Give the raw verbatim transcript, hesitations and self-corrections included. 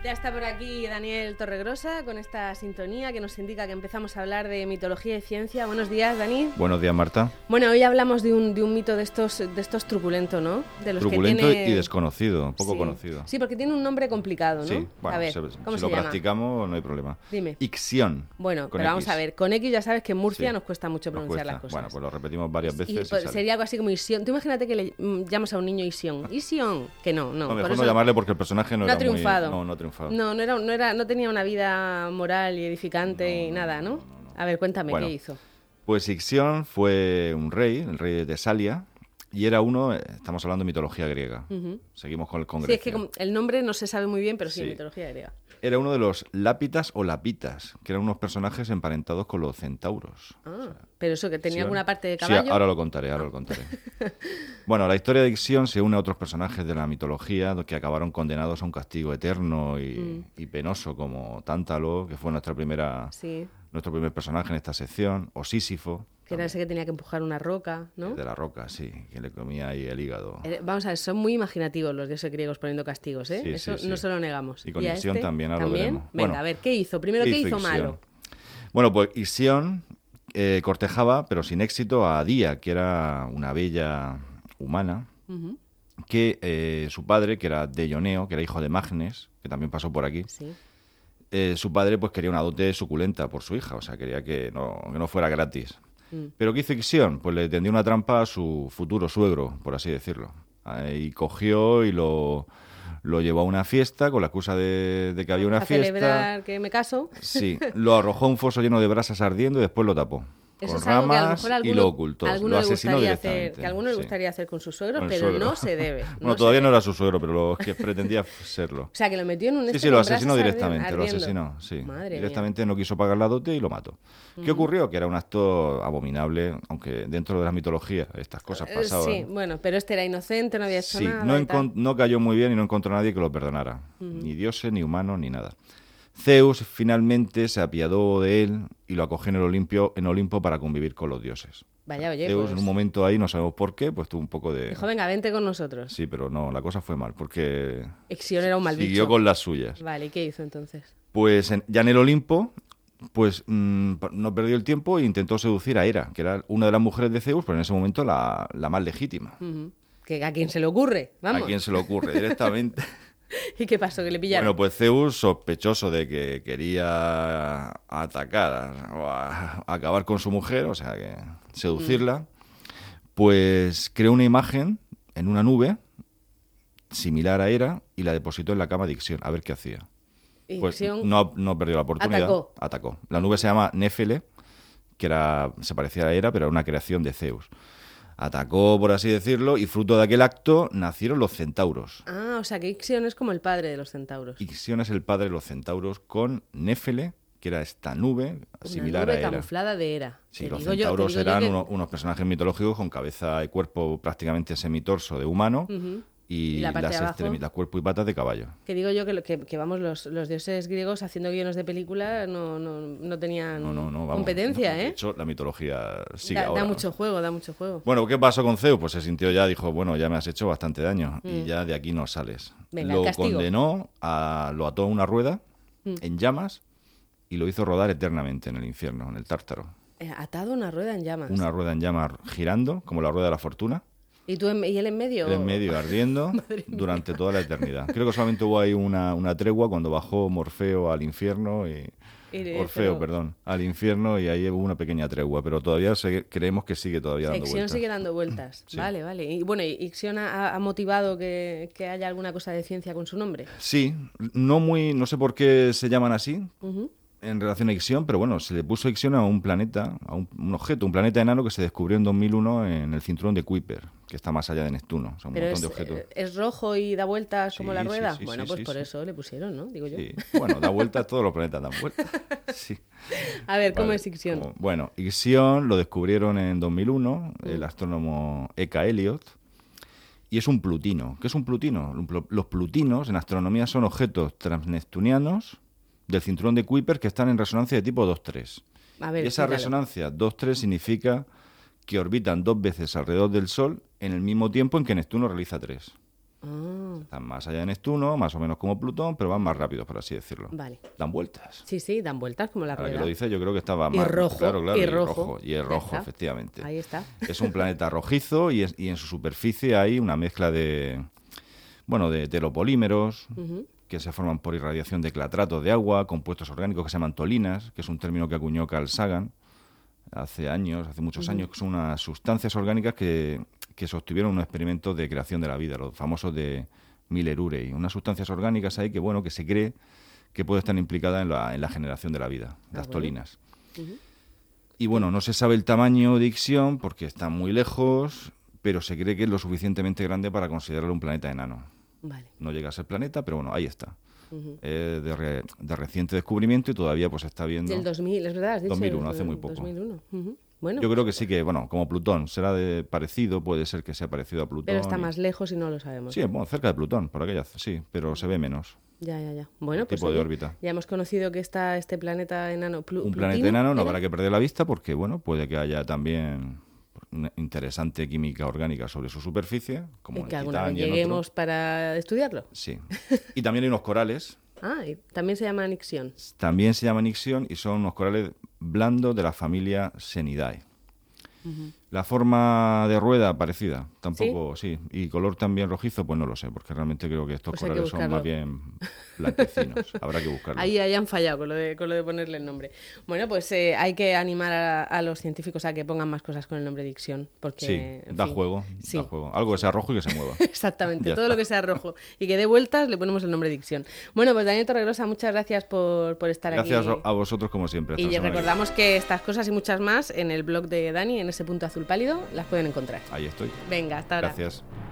Ya está por aquí Daniel Torregrosa con esta sintonía que nos indica que empezamos a hablar de mitología y ciencia. Buenos días, Dani. Buenos días, Marta. Bueno, hoy hablamos de un, de un mito de estos, de estos truculento, ¿no? De los truculento que tiene... y desconocido, poco sí. conocido. Sí, porque tiene un nombre complicado, ¿no? Sí, bueno, a ver, se, ¿cómo si se lo llama? practicamos no hay problema. Dime. Ixión. Bueno, pero X. vamos a ver, con X ya sabes que en Murcia sí. nos cuesta mucho pronunciar cuesta. las cosas. Bueno, pues lo repetimos varias veces. Y, y pues, sale. sería algo así como Isión. Tú imagínate que le mm, llamas a un niño Isión. Isión, que no, no. No, por mejor eso no llamarle porque el personaje no, no era ha triunfado. muy... No, no ha triunfado. No, no, era, no, era, no tenía una vida moral y edificante No, y no, nada, ¿no? no, no, no. A ver, cuéntame, Bueno, ¿qué hizo? Pues Ixión fue un rey, el rey de Tesalia, y era uno, estamos hablando de mitología griega. Uh-huh. Seguimos con el Sí, congreso. es que como el nombre no se sabe muy bien, pero sí, Sí. mitología griega. Era uno de los lápitas o lapitas, que eran unos personajes emparentados con los centauros. Ah, O sea, pero eso, que tenía Ixión- alguna parte de Sí, caballo. ahora lo contaré, ahora lo contaré. Bueno, la historia de Ixión se une a otros personajes de la mitología que acabaron condenados a un castigo eterno y, Mm. y penoso, como Tántalo, que fue nuestra primera, Sí, nuestro primer personaje en esta sección, o Sísifo, que era ese que tenía que empujar una roca, ¿no? de la roca, sí, que le comía ahí el hígado. Eh, Vamos a ver, son muy imaginativos los dioses griegos poniendo castigos, ¿eh? Sí, Eso sí, no sí. se lo negamos. Y con a Ixión también, ahora lo veremos. Venga, Bueno, a ver, ¿qué hizo? Primero, ¿qué, hizo, Ixión? malo? Bueno, pues Ixión eh, cortejaba, pero sin éxito, a Día, que era una bella humana, Ujú. que eh, su padre, que era Deioneo, que era hijo de Magnes, que también pasó por aquí, Sí. eh, su padre pues quería una dote suculenta por su hija, o sea, quería que no, que no fuera gratis. Mm. ¿Pero qué hizo Ixión? Pues le tendió una trampa a su futuro suegro, por así decirlo. Y cogió y lo, lo llevó a una fiesta con la excusa de, de que había una a fiesta. celebrar que me caso. Sí, lo arrojó a un foso lleno de brasas ardiendo y después lo tapó. Eso con es algo que a lo ramas mejor a alguno, y lo ocultó. a alguno Lo le asesinó gustaría hacer, directamente. que a alguno le sí. gustaría hacer con sus suegros, Con el pero suegro. no se debe. Bueno, no todavía se no debe. era su suegro, pero lo que pretendía serlo. O sea, que lo metió en un Sí, este sí, lo con asesinó brasas directamente, ardiendo. lo asesinó, sí. Madre Directamente no quiso pagar la dote y lo mató. ¿Qué ocurrió? Que era un acto abominable, aunque dentro de la mitología estas cosas Eh, pasaban. Sí, bueno, pero este era inocente, no había hecho Sí, nada. no, y tal. encon- no cayó muy bien y no encontró a nadie que lo perdonara. Ni dioses, ni humanos, ni nada. Zeus finalmente se apiadó de él y lo acogió en el Olimpio, en Olimpo para convivir con los dioses. Vaya, oye, Zeus pues, en un momento ahí, no sabemos por qué, pues tuvo un poco de... dijo, venga, vente con nosotros. Sí, pero no, la cosa fue mal, porque Ixión era un mal siguió bicho. con las suyas. Vale, ¿y qué hizo entonces? Pues en- ya en el Olimpo, pues mm, pa- no perdió el tiempo e intentó seducir a Hera, que era una de las mujeres de Zeus, pero en ese momento la, la más legítima. Ujú. Que a quién se le ocurre, vamos. ¿A quién se le ocurre directamente? ¿Y qué pasó? Que le pillaron. Bueno, pues Zeus, sospechoso de que quería atacar o a- a acabar con su mujer, o sea, que seducirla, pues creó una imagen en una nube similar a Hera y la depositó en la cama de Ixión, a ver qué hacía. Pues Ixión no, no perdió la oportunidad. atacó. Atacó. La nube se llama Néfele, que era, se parecía a Hera, pero era una creación de Zeus. Atacó, por así decirlo, y fruto de aquel acto nacieron los centauros. Ah, o sea, que Ixión es como el padre de los centauros. Ixión es el padre de los centauros con Néfele, que era esta nube Una similar nube a Hera. camuflada de Hera. Sí, Te los digo yo- te centauros digo yo eran que- uno- unos personajes mitológicos con cabeza y cuerpo prácticamente semitorso de humano Ujú. y, ¿Y la parte las de abajo? extremidades, cuerpo y patas de caballo. Que digo yo que, lo- que, que, vamos, los, los dioses griegos haciendo guiones de película no, no, no tenían No, no, no, vamos. competencia, no, de ¿eh? hecho, la mitología sigue Da, ahora. da mucho juego, da mucho juego. Bueno, ¿qué pasó con Zeus? Pues se sintió ya, dijo, bueno, ya me has hecho bastante daño y ya de aquí no sales. Mm. Venga, el lo castigo. condenó, a, lo ató a una rueda Mm. en llamas y lo hizo rodar eternamente en el infierno, en el Tártaro. Eh, atado a una rueda en llamas. Una rueda en llamas girando, como la rueda de la fortuna, ¿Y tú en- y él en medio? él en medio ardiendo durante toda la eternidad. Creo que solamente hubo ahí una, una tregua cuando bajó Morfeo al infierno y... Y le- Orfeo, pero- perdón, al infierno y ahí hubo una pequeña tregua, pero todavía se- creemos que sigue todavía dando Ixión vueltas. sigue dando vueltas. Sí. Vale, vale. Y bueno, ¿y Ixión ha, ha motivado que, que haya alguna cosa de ciencia con su nombre? Sí, no muy, no sé por qué se llaman así Ujú. en relación a Ixión, pero bueno, se le puso Ixión a un planeta, a un, un objeto, un planeta enano que se descubrió en dos mil uno en el cinturón de Kuiper, que está más allá de Neptuno, o sea, un Pero montón es, de objetos. eh, es rojo y da vueltas como Sí, la sí, rueda. sí, bueno, sí, pues sí, por sí. eso le pusieron, ¿no? Digo yo. Sí, bueno, da vueltas, todos los planetas dan vueltas. Sí. A ver, ¿cómo Vale, es Ixión? como- bueno, Ixión lo descubrieron en dos mil uno, el astrónomo Eka Elliot, y es un plutino. ¿Qué es un plutino? Un pl- Los plutinos en astronomía son objetos transneptunianos del cinturón de Kuiper que están en resonancia de tipo dos tres. A ver, Y esa explícalo. resonancia dos tres significa que orbitan dos veces alrededor del Sol en el mismo tiempo en que Neptuno realiza tres. Ah, Están más allá de Neptuno, más o menos como Plutón, pero van más rápidos, por así decirlo. vale. Dan vueltas. Sí, sí, dan vueltas como la Ahora que rueda. lo dice, yo creo que estaba Y más rojo, claro, claro, y rojo. Y es Ya rojo, está. efectivamente. Ahí está. Es un planeta rojizo y, es- y en su superficie hay una mezcla de, bueno, de heteropolímeros Ujú. que se forman por irradiación de clatratos de agua, compuestos orgánicos que se llaman tolinas, que es un término que acuñó Carl Sagan hace años, hace muchos años, que son unas sustancias orgánicas que, que se obtuvieron en un experimento de creación de la vida, los famosos de Miller-Urey. Unas sustancias orgánicas ahí que, bueno, que se cree que puede estar implicada en la, en la generación de la vida, las bueno. tolinas. Ujú. Y bueno, no se sabe el tamaño de Ixión porque está muy lejos, pero se cree que es lo suficientemente grande para considerarlo un planeta enano. Vale. No llega a ser planeta, pero bueno, ahí está. Ujú. Es de, re- de reciente descubrimiento y todavía pues se está viendo. Del dos mil, es verdad, has dicho. dos mil uno, el- hace muy poco. dos mil uno. Ujú. Bueno, Yo creo que sí que, bueno, como Plutón, será de parecido, puede ser que sea parecido a Plutón. pero está y- más lejos y no lo sabemos. Sí, bueno, cerca de Plutón, por aquella, sí, pero se ve menos. Ya, ya, ya. Bueno, El pues tipo de oye, órbita. ya hemos conocido que está este planeta enano. Plu- Un ¿Plutino planeta enano no era? habrá que perder la vista porque, bueno, puede que haya también una interesante química orgánica sobre su superficie, como Y en que alguna vez Titán y en otro. lleguemos para estudiarlo. Sí. Y también hay unos corales, Ah, y también se llama Nixión. también se llaman Ixión y son unos corales blandos de la familia Senidae. La forma de rueda parecida, tampoco, ¿Sí? sí. Y color también rojizo, pues no lo sé, porque realmente creo que estos Pues hay que corales son buscarlo. más bien blanquecinos. Habrá que buscarlos. Ahí, ahí han fallado con lo de, con lo de ponerle el nombre. Bueno, pues eh, hay que animar a, a los científicos a que pongan más cosas con el nombre de Ixión. Porque, Sí, en da fin. juego, Sí. da juego. Algo que sea rojo y que se mueva. Exactamente, Ya todo está. lo que sea rojo y que dé vueltas le ponemos el nombre de Ixión. Bueno, pues Daniel Torregrosa, muchas gracias por, por estar Gracias aquí. a vosotros como siempre. Hasta Y la semana que viene. recordamos que estas cosas y muchas más en el blog de Dani, en ese punto azul pálido, las pueden encontrar. Ahí estoy. Venga, hasta ahora. Gracias.